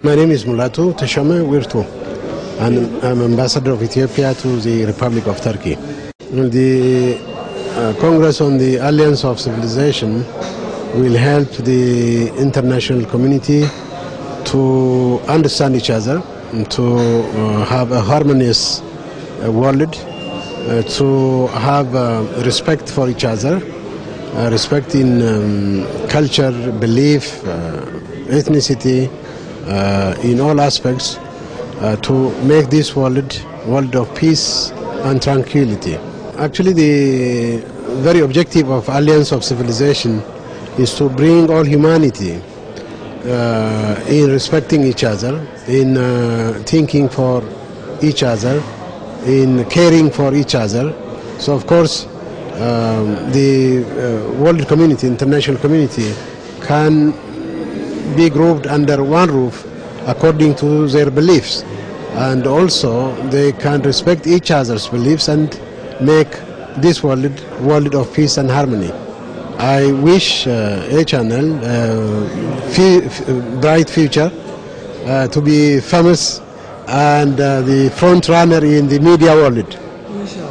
My name is Mulatu Teshome Wirtu, and I'm ambassador of Ethiopia to the Republic of Turkey. The Congress on the Alliance of Civilization will help the international community to understand each other, to have a harmonious world, to have respect for each other, respect in culture, belief, ethnicity, in all aspects, to make this world of peace and tranquility. Actually, the very objective of Alliance of Civilization is to bring all humanity in respecting each other, in thinking for each other, in caring for each other. So, of course, the world community, international community, can be grouped under one roof according to their beliefs, and also they can respect each other's beliefs and make this world of peace and harmony. I wish A Channel bright future, to be famous and the front runner in the media world.